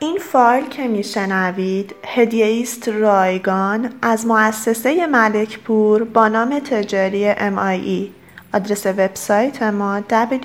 این فایل که میشنوید هدیه است رایگان از مؤسسه ملکپور با نام تجاری MIE. آدرس وبسایت ما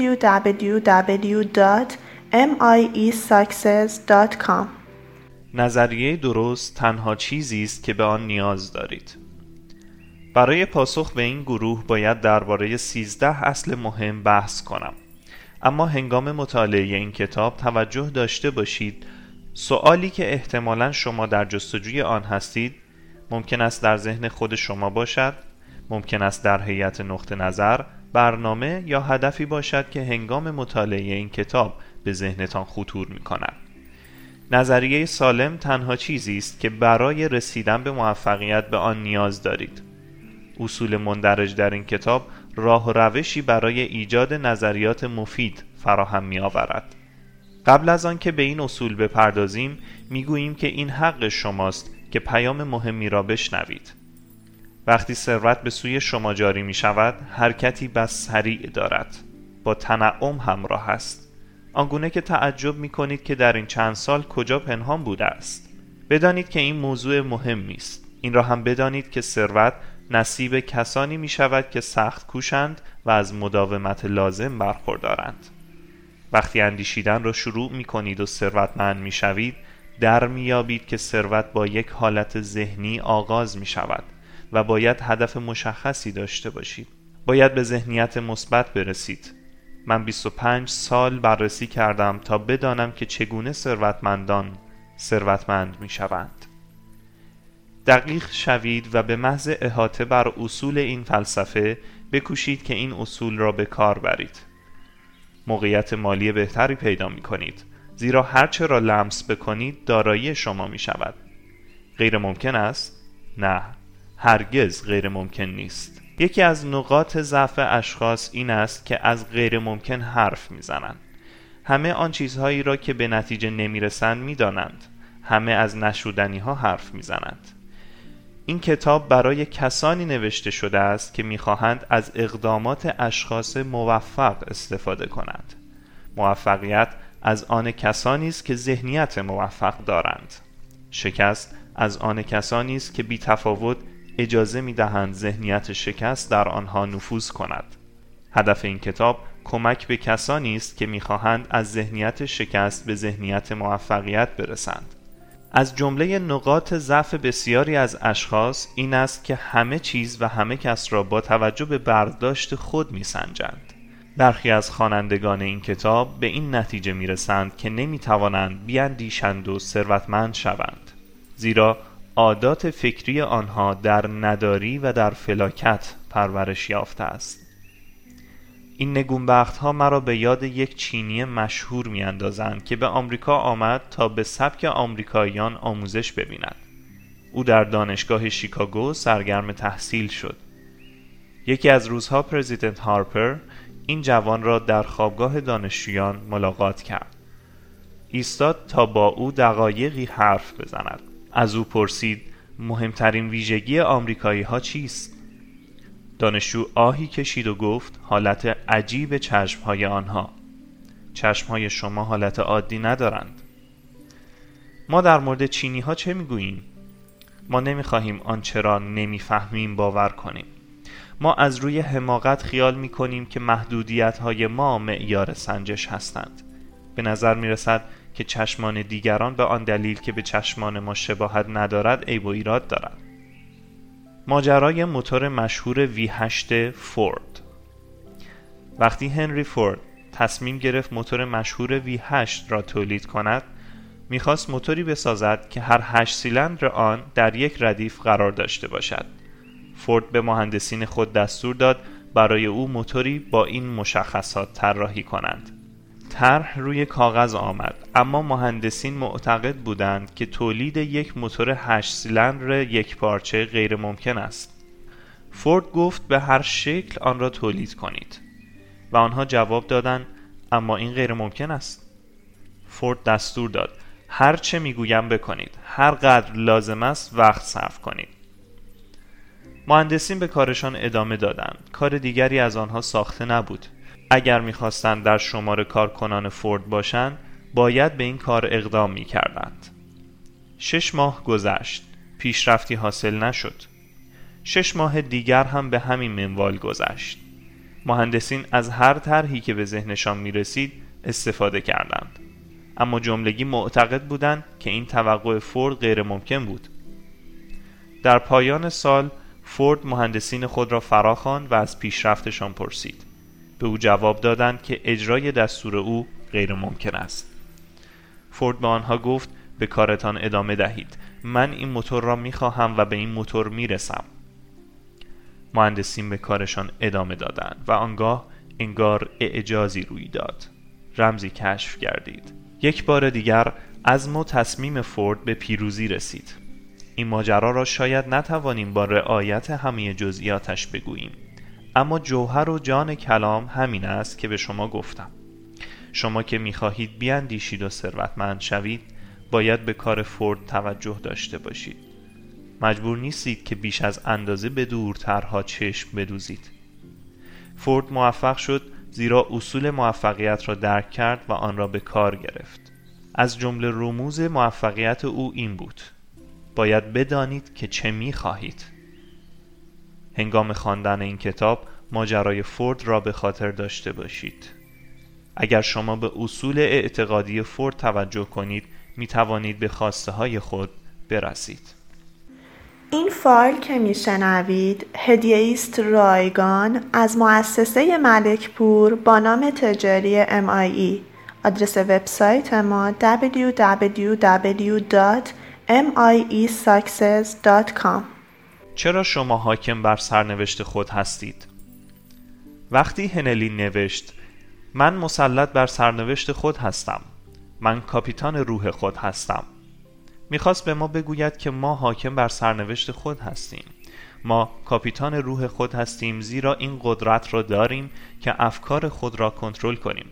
www.miesuccess.com. نظریه درست تنها چیزی است که به آن نیاز دارید. برای پاسخ به این گروه باید درباره 13 اصل مهم بحث کنم. اما هنگام مطالعه این کتاب توجه داشته باشید سوالی که احتمالاً شما در جستجوی آن هستید ممکن است در ذهن خود شما باشد، ممکن است در هیئت نقطه نظر، برنامه یا هدفی باشد که هنگام مطالعه این کتاب به ذهنتان خطور می کند. نظریه سالم تنها چیزی است که برای رسیدن به موفقیت به آن نیاز دارید. اصول مندرج در این کتاب راه و روشی برای ایجاد نظریات مفید فراهم می آورد. قبل از آن که به این اصول بپردازیم میگوییم که این حق شماست که پیام مهمی را بشنوید. وقتی ثروت به سوی شما جاری می شود حرکتی بس سریع دارد، با تنعم همراه است، آنگونه که تعجب می کنید که در این چند سال کجا پنهان بوده است. بدانید که این موضوع مهمی است. این را هم بدانید که ثروت نصیب کسانی می شود که سخت کوشند و از مداومت لازم برخوردارند. وقتی اندیشیدن را شروع می کنید و ثروتمند می شوید در می یابید که ثروت با یک حالت ذهنی آغاز می شود و باید هدف مشخصی داشته باشید. باید به ذهنیت مثبت برسید. من 25 سال بررسی کردم تا بدانم که چگونه ثروتمندان ثروتمند می شوند. دقیق شوید و به محض احاطه بر اصول این فلسفه بکوشید که این اصول را به کار برید. موقعیت مالی بهتری پیدا می کنید، زیرا هرچه را لمس بکنید دارایی شما می شود. غیر ممکن است؟ نه، هرگز غیر ممکن نیست. یکی از نقاط ضعف اشخاص این است که از غیر ممکن حرف می زنند. همه آن چیزهایی را که به نتیجه نمی رسند می دانند. همه از نشدنی ها حرف می زنند. این کتاب برای کسانی نوشته شده است که می‌خواهند از اقدامات اشخاص موفق استفاده کنند. موفقیت از آن کسانی است که ذهنیت موفق دارند. شکست از آن کسانی است که بی تفاوت اجازه می‌دهند ذهنیت شکست در آنها نفوذ کند. هدف این کتاب کمک به کسانی است که می‌خواهند از ذهنیت شکست به ذهنیت موفقیت برسند. از جمله نقاط ضعف بسیاری از اشخاص این است که همه چیز و همه کس را با توجه به برداشت خود می‌سنجند. برخی از خوانندگان این کتاب به این نتیجه می‌رسند که نمی‌توانند بیاندیشند و ثروتمند شوند، زیرا عادات فکری آنها در نداری و در فلاکت پرورش یافته است. این نگونبخت‌ها مرا به یاد یک چینی مشهور می‌اندازند که به آمریکا آمد تا به سبک آمریکاییان آموزش ببیند. او در دانشگاه شیکاگو سرگرم تحصیل شد. یکی از روزها پرزیدنت هارپر این جوان را در خوابگاه دانشجویان ملاقات کرد. ایستاد تا با او دقایقی حرف بزند. از او پرسید مهمترین ویژگی آمریکایی‌ها چیست؟ دانشجو آهی کشید و گفت حالت عجیب چشمهای آنها. چشمهای شما حالت عادی ندارند. ما در مورد چینی ها چه میگوییم؟ ما نمیخواهیم آنچه را نمیفهمیم باور کنیم. ما از روی حماقت خیال میکنیم که محدودیت های ما معیار سنجش هستند. به نظر میرسد که چشمان دیگران به آن دلیل که به چشمان ما شباهت ندارد عیب و ایراد دارد. ماجرای موتور مشهور V8 فورد. وقتی هنری فورد تصمیم گرفت موتور مشهور V8 را تولید کند، می‌خواست موتوری بسازد که هر 8 سیلندر آن در یک ردیف قرار داشته باشد. فورد به مهندسین خود دستور داد برای او موتوری با این مشخصات طراحی کنند. طرح روی کاغذ آمد، اما مهندسین معتقد بودند که تولید یک موتور 8 سیلندر یک پارچه غیر ممکن است. فورد گفت به هر شکل آن را تولید کنید و آنها جواب دادند اما این غیر ممکن است. فورد دستور داد هر چه میگویم بکنید، هر قدر لازم است وقت صرف کنید. مهندسین به کارشان ادامه دادند. کار دیگری از آنها ساخته نبود. اگر می‌خواستند در شمار کارکنان فورد باشند، باید به این کار اقدام می کردند. 6 ماه گذشت، پیشرفتی حاصل نشد. 6 ماه دیگر هم به همین منوال گذشت. مهندسین از هر طرحی که به ذهنشان می رسید استفاده کردند، اما جملگی معتقد بودند که این توقع فورد غیر ممکن بود. در پایان سال فورد مهندسین خود را فراخواند و از پیشرفتشان پرسید. به او جواب دادند که اجرای دستور او غیر ممکن است. فورد به آنها گفت به کارتان ادامه دهید. من این موتور را می خواهم و به این موتور می رسم. مهندسین به کارشان ادامه دادند و آنگاه انگار اعجازی روی داد. رمزی کشف گردید. یک بار دیگر عزم و تصمیم فورد به پیروزی رسید. این ماجرا را شاید نتوانیم با رعایت همه جزئیاتش بگوییم، اما جوهر و جان کلام همین است که به شما گفتم. شما که می‌خواهید بیاندیشید و ثروتمند شوید، باید به کار فورد توجه داشته باشید. مجبور نیستید که بیش از اندازه به دورترها چشم بدوزید. فورد موفق شد زیرا اصول موفقیت را درک کرد و آن را به کار گرفت. از جمله رموز موفقیت او این بود: باید بدانید که چه می‌خواهید. هنگام خواندن این کتاب ماجرای فورد را به خاطر داشته باشید. اگر شما به اصول اعتقادی فورد توجه کنید، می توانید به خواسته های خود برسید. این فایل که میشنوید هدیه است رایگان از مؤسسه ملک پور با نام تجاری MIE. آدرس وبسایت ما www.miesuccess.com. چرا شما حاکم بر سرنوشت خود هستید؟ وقتی هنلی نوشت من مسلط بر سرنوشت خود هستم، من کاپیتان روح خود هستم، میخواست به ما بگوید که ما حاکم بر سرنوشت خود هستیم. ما کاپیتان روح خود هستیم زیرا این قدرت را داریم که افکار خود را کنترل کنیم.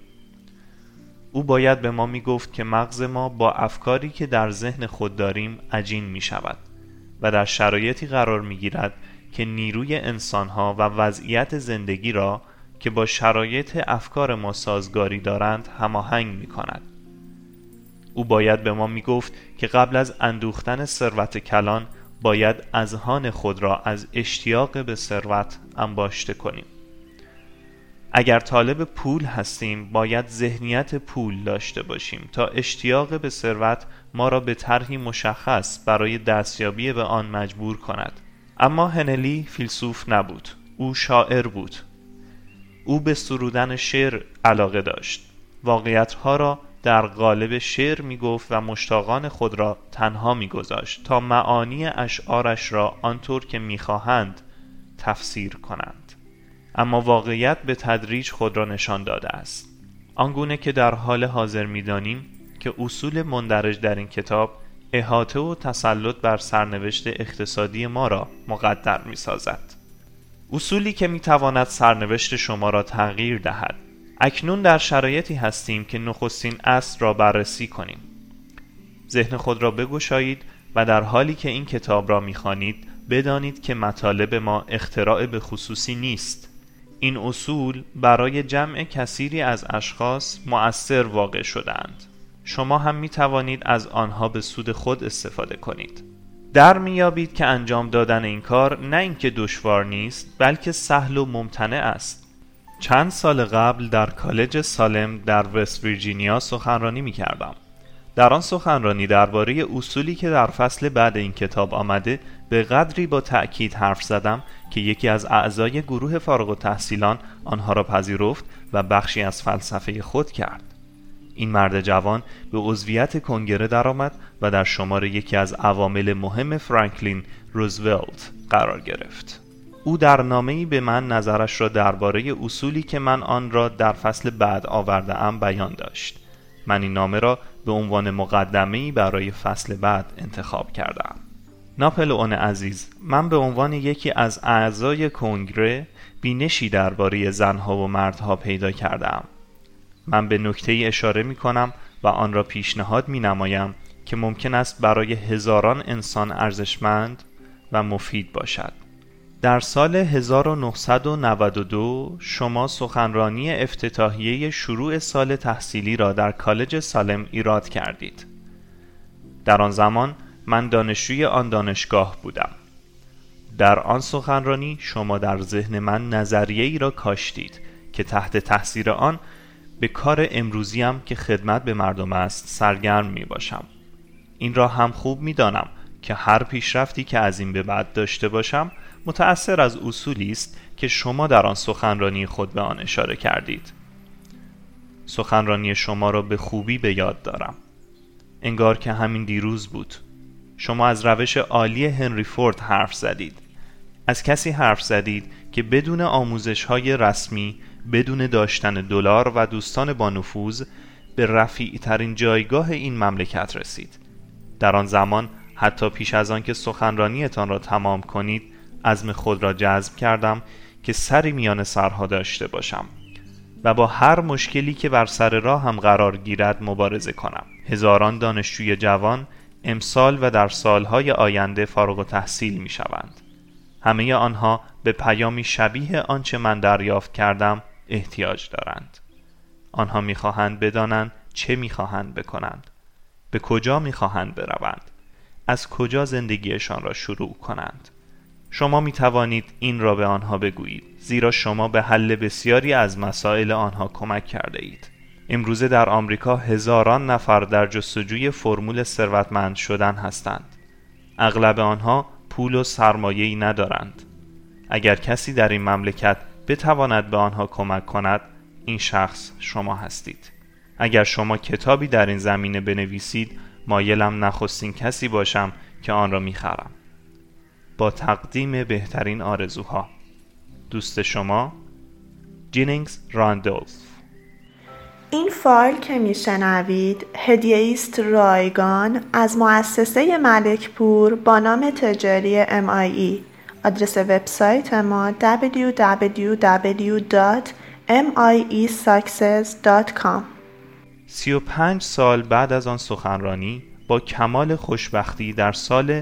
او باید به ما میگفت که مغز ما با افکاری که در ذهن خود داریم عجین میشود و در شرایطی قرار میگیرد که نیروی انسانها و وضعیت زندگی را که با شرایط افکار ما سازگاری دارند هماهنگ میکند. او باید به ما میگفت که قبل از اندوختن ثروت کلان باید اذهان خود را از اشتیاق به ثروت انباشته کنیم. اگر طالب پول هستیم باید ذهنیت پول داشته باشیم تا اشتیاق به ثروت ما را به طرحی مشخص برای دستیابی به آن مجبور کند. اما هنلی فیلسوف نبود، او شاعر بود. او به سرودن شعر علاقه داشت. واقعیت‌ها را در قالب شعر می‌گفت و مشتاقان خود را تنها می‌گذاشت تا معانی اشعارش را آنطور که می‌خواهند تفسیر کنند. اما واقعیت به تدریج خود را نشان داده است. آنگونه که در حال حاضر می‌دانیم که اصول مندرج در این کتاب احاطه و تسلط بر سرنوشت اقتصادی ما را مقدر می‌سازد. اصولی که می‌تواند سرنوشت شما را تغییر دهد. اکنون در شرایطی هستیم که نخستین اصل را بررسی کنیم. ذهن خود را بگشایید و در حالی که این کتاب را می‌خوانید بدانید که مطالب ما اختراع به خصوصی نیست. این اصول برای جمع کثیری از اشخاص مؤثر واقع شدند. شما هم می‌توانید از آنها به سود خود استفاده کنید. در میابید که انجام دادن این کار نه اینکه دشوار نیست بلکه سهل و ممتنع است. چند سال قبل در کالج سالم در وست ویرجینیا سخنرانی می‌کردم. در آن سخنرانی درباره اصولی که در فصل بعد این کتاب آمده به قدری با تأکید حرف زدم که یکی از اعضای گروه فارغ التحصیلان آنها را پذیرفت و بخشی از فلسفه خود کرد. این مرد جوان به عضویت کنگره درآمد و در شمار یکی از عوامل مهم فرانکلین روزولت قرار گرفت. او در نامه‌ای به من نظرش را درباره اصولی که من آن را در فصل بعد آورده‌ام بیان داشت. من این نامه را به عنوان مقدمه‌ای برای فصل بعد انتخاب کردم. ناپلئون عزیز، من به عنوان یکی از اعضای کنگره بینشی درباره زنها و مردها پیدا کردم. من به نکته‌ای اشاره می‌کنم و آن را پیشنهاد می‌نمایم که ممکن است برای هزاران انسان ارزشمند و مفید باشد. در سال 1992 شما سخنرانی افتتاحیه شروع سال تحصیلی را در کالج سالم ایراد کردید. در آن زمان من دانشجوی آن دانشگاه بودم. در آن سخنرانی شما در ذهن من نظریه‌ای را کاشتید که تحت تاثیر آن به کار امروزیم که خدمت به مردم است سرگرم می باشم. این را هم خوب می دانم که هر پیشرفتی که از این به بعد داشته باشم متأثر از اصولی است که شما در آن سخنرانی خود به آن اشاره کردید. سخنرانی شما را به خوبی به یاد دارم. انگار که همین دیروز بود. شما از روش عالی هنری فورد حرف زدید. از کسی حرف زدید که بدون آموزش‌های رسمی، بدون داشتن دلار و دوستان با نفوذ به رفیع‌ترین جایگاه این مملکت رسید. در آن زمان حتی پیش از آن که سخنرانیتان را تمام کنید عزم خود را جزم کردم که سری میان سرها داشته باشم و با هر مشکلی که بر سر راه هم قرار گیرد مبارزه کنم. هزاران دانشجوی جوان امسال و در سالهای آینده فارغ التحصیل می شوند. همه آنها به پیامی شبیه آنچه من دریافت کردم احتیاج دارند. آنها می خواهند بدانند چه می خواهند بکنند، به کجا می خواهند بروند، از کجا زندگیشان را شروع کنند. شما می توانید این را به آنها بگویید، زیرا شما به حل بسیاری از مسائل آنها کمک کرده اید. امروزه در آمریکا هزاران نفر در جستجوی فرمول ثروتمند شدن هستند. اغلب آنها پول و سرمایه‌ای ندارند. اگر کسی در این مملکت بتواند به آنها کمک کند، این شخص شما هستید. اگر شما کتابی در این زمینه بنویسید، مایلم نخستین کسی باشم که آن را می‌خرم. با تقدیم بهترین آرزوها، دوست شما، جینینگز راندولف. این فایل که میشنوید هدیه است رایگان از مؤسسه ملک پور با نام تجاری MIE. آدرس وبسایت ما www.miesuccess.com. 35 سال بعد از آن سخنرانی با کمال خوشبختی در سال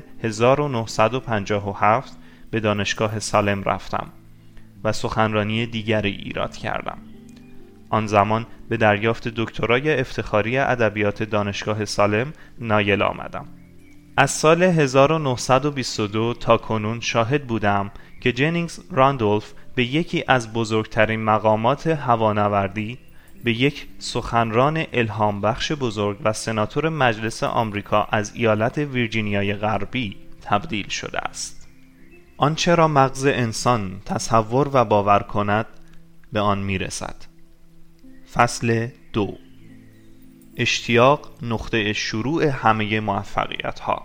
1957 به دانشگاه سالم رفتم و سخنرانی دیگری ایراد کردم. آن زمان به دریافت دکترای افتخاری ادبیات دانشگاه سالم نایل آمدم. از سال 1922 تا کنون شاهد بودم که جینینگز راندولف به یکی از بزرگترین مقامات هوانوردی، به یک سخنران الهام بخش بزرگ و سناتور مجلس آمریکا از ایالت ویرجینیای غربی تبدیل شده است. آنچه را مغز انسان تصور و باور کند به آن میرسد. فصل 2. اشتیاق نقطه شروع همه موفقیت ها.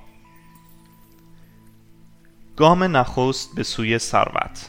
گام نخست به سوی ثروت.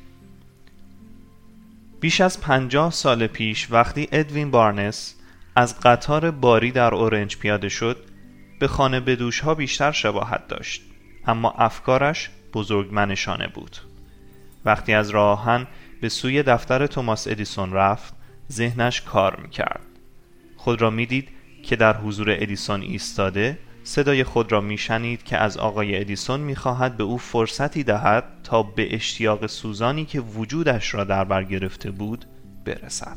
بیش از 50 سال پیش وقتی ادوین بارنس از قطار باری در اورنج پیاده شد، به خانه بدوش ها بیشتر شباهت داشت، اما افکارش بزرگمنشانه بود. وقتی از راه آهن به سوی دفتر توماس ادیسون رفت، ذهنش کار میکرد. خود را میدید که در حضور ادیسون ایستاده، صدای خود را میشنید که از آقای ادیسون میخواهد به او فرصتی دهد تا به اشتیاق سوزانی که وجودش را در بر گرفته بود برسد.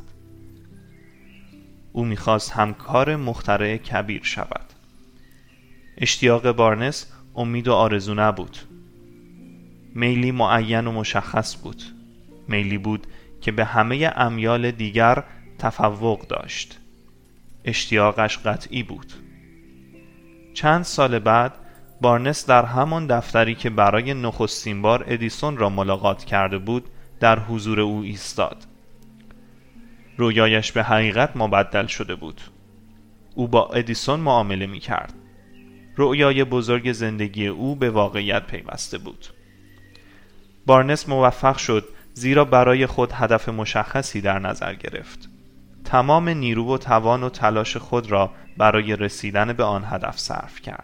او میخواست همکار مخترع کبیر شود. اشتیاق بارنس امید و آرزو نبود. میلی معین و مشخص بود. میلی بود که به همه امیال دیگر تفوق داشت. اشتیاقش قطعی بود. چند سال بعد بارنس در همان دفتری که برای نخستین بار ادیسون را ملاقات کرده بود در حضور او ایستاد. رویایش به حقیقت مبدل شده بود. او با ادیسون معامله می کرد. رویای بزرگ زندگی او به واقعیت پیوسته بود. بارنس موفق شد زیرا برای خود هدف مشخصی در نظر گرفت. تمام نیرو و توان و تلاش خود را برای رسیدن به آن هدف صرف کرد.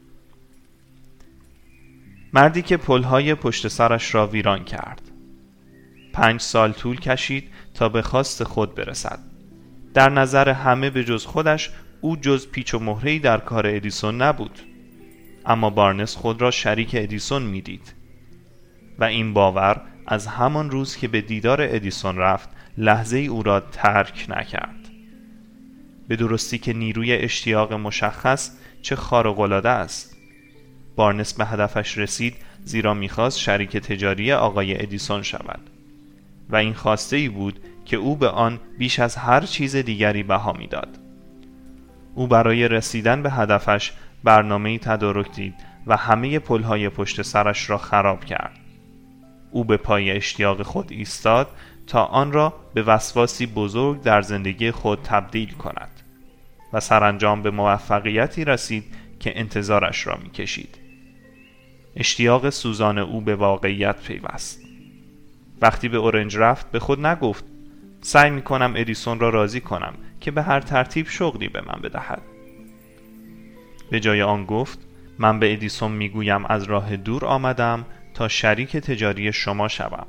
مردی که پلهای پشت سرش را ویران کرد. 5 سال طول کشید تا به خواست خود برسد. در نظر همه به جز خودش او جز پیچ و مهره‌ای در کار ادیسون نبود. اما بارنس خود را شریک ادیسون می‌دید. و این باور از همان روز که به دیدار ادیسون رفت لحظه ای او را ترک نکرد. به درستی که نیروی اشتیاق مشخص چه خارق‌العاده است. بارنس به هدفش رسید زیرا می‌خواست شریک تجاری آقای ادیسون شود و این خواسته ای بود که او به آن بیش از هر چیز دیگری بها می‌داد. او برای رسیدن به هدفش برنامه‌ای تدارک دید و همه پل‌های پشت سرش را خراب کرد. او به پای اشتیاق خود ایستاد تا آن را به وسواسی بزرگ در زندگی خود تبدیل کند و سرانجام به موفقیتی رسید که انتظارش را می‌کشید. اشتیاق سوزان او به واقعیت پیوست. وقتی به اورنج رفت به خود نگفت سعی می‌کنم ادیسون را راضی کنم که به هر ترتیب شغلی به من بدهد. به جای آن گفت من به ادیسون میگویم از راه دور آمدم تا شریک تجاری شما شوم.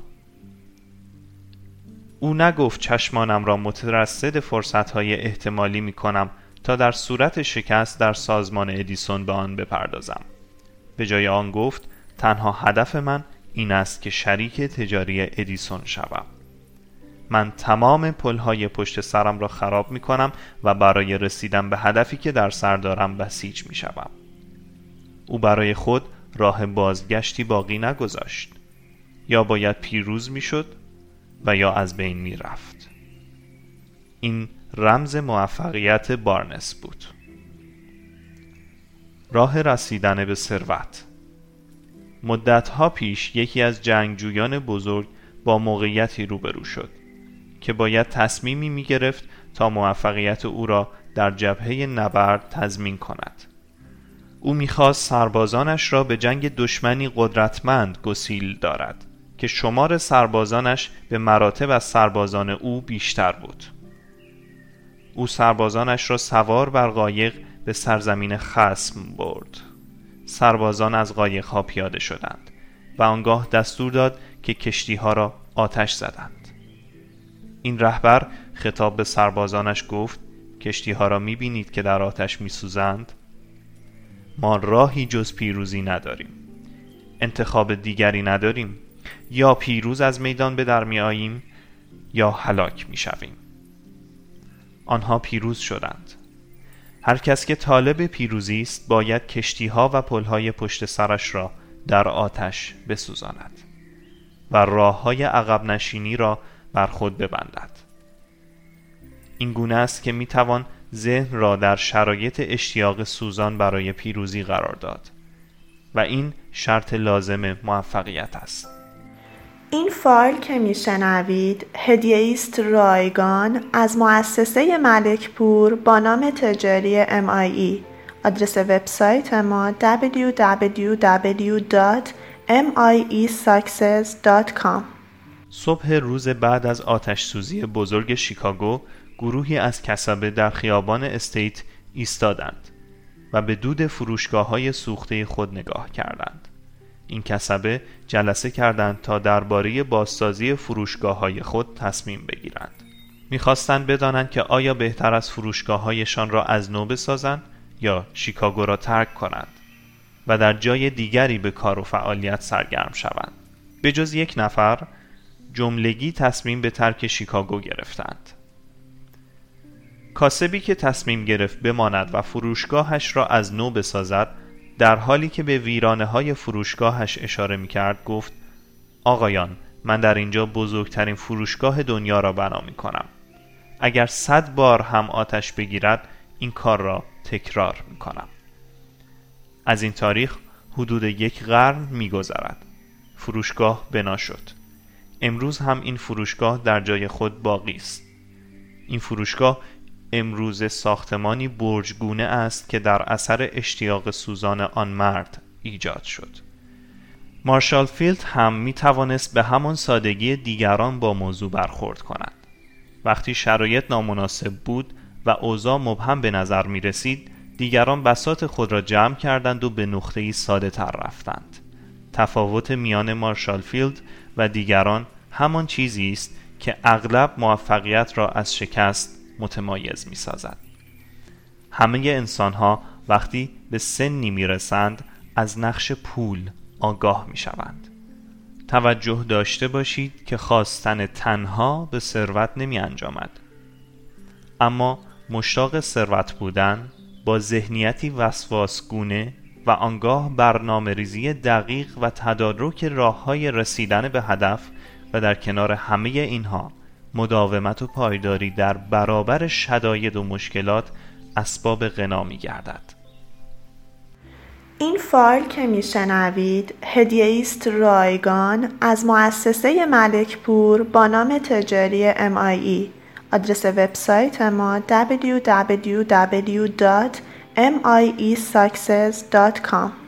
او نگفت چشمانم را مترصد فرصت‌های احتمالی می‌کنم تا در صورت شکست در سازمان ادیسون به آن بپردازم. به جای آن گفت تنها هدف من این است که شریک تجاری ادیسون شوم. من تمام پل‌های پشت سرم را خراب می‌کنم و برای رسیدن به هدفی که در سر دارم بسیج می‌شوم. او برای خود راه بازگشتی باقی نگذاشت. یا باید پیروز می‌شد و یا از بین می‌رفت. این رمز موفقیت بارنس بود. راه رسیدن به ثروت. مدت‌ها پیش یکی از جنگجویان بزرگ با موقعیتی روبرو شد که باید تصمیمی می‌گرفت تا موفقیت او را در جبهه نبرد تضمین کند. او می‌خواست سربازانش را به جنگ دشمنی قدرتمند گسیل دارد که شمار سربازانش به مراتب از سربازان او بیشتر بود. او سربازانش را سوار بر قایق به سرزمین خصم برد. سربازان از قایق‌ها پیاده شدند و آنگاه دستور داد که کشتی‌ها را آتش زدند. این رهبر خطاب به سربازانش گفت کشتی‌ها را می‌بینید که در آتش می‌سوزند؟ ما راهی جز پیروزی نداریم. انتخاب دیگری نداریم. یا پیروز از میدان به در می‌آییم یا هلاک می‌شویم. آنها پیروز شدند. هر کس که طالب پیروزی است باید کشتی‌ها و پل‌های پشت سرش را در آتش بسوزاند و راه‌های عقب نشینی را بر خود ببندد. این گونه است که می‌توان ذهن را در شرایط اشتیاق سوزان برای پیروزی قرار داد و این شرط لازم موفقیت است. این فایل که میشنوید هدیه است رایگان از مؤسسه ملک پور با نام تجاری MIE. آدرس وبسایت ما www.miesuccess.com. صبح روز بعد از آتش سوزی بزرگ شیکاگو گروهی از کسبه در خیابان استیت ایستادند و به دود فروشگاه‌های سوخته خود نگاه کردند. این کسبه جلسه کردند تا درباره بازسازی فروشگاه‌های خود تصمیم بگیرند. می‌خواستند بدانند که آیا بهتر از فروشگاه‌هایشان را از نو بسازند یا شیکاگو را ترک کنند و در جای دیگری به کار و فعالیت سرگرم شوند. به جز یک نفر جملگی تصمیم به ترک شیکاگو گرفتند. کاسبی که تصمیم گرفت بماند و فروشگاهش را از نو بسازد در حالی که به ویرانه‌های فروشگاهش اشاره می‌کرد گفت آقایان من در اینجا بزرگترین فروشگاه دنیا را بنا می‌کنم. اگر 100 بار هم آتش بگیرد این کار را تکرار می‌کنم. از این تاریخ حدود 1 قرن می‌گذرد. فروشگاه بنا شد. امروز هم این فروشگاه در جای خود باقی است. این فروشگاه امروز ساختمانی برجگونه است که در اثر اشتیاق سوزان آن مرد ایجاد شد. مارشال فیلد هم می توانست به همان سادگی دیگران با موضوع برخورد کند. وقتی شرایط نامناسب بود و اوضاع مبهم به نظر می رسید، دیگران بساط خود را جمع کردند و به نقطه‌ای ساده تر رفتند. تفاوت میان مارشال فیلد و دیگران همان چیزی است که اغلب موفقیت را از شکست متمایز می سازد. همه انسان‌ها وقتی به سنی می رسند از نقش پول آگاه می شوند. توجه داشته باشید که خواستن تنها به ثروت نمی انجامد، اما مشتاق ثروت بودن با ذهنیتی وسواسگونه و آنگاه برنامه‌ریزی دقیق و تدارک راه‌های رسیدن به هدف و در کنار همه اینها مداومت و پایداری در برابر شداید و مشکلات اسباب غنا می‌گردد. این فایل که میشنوید هدیه است رایگان از مؤسسه ملک پور با نام تجاری MIE. آدرس وبسایت ما www.miesuccess.com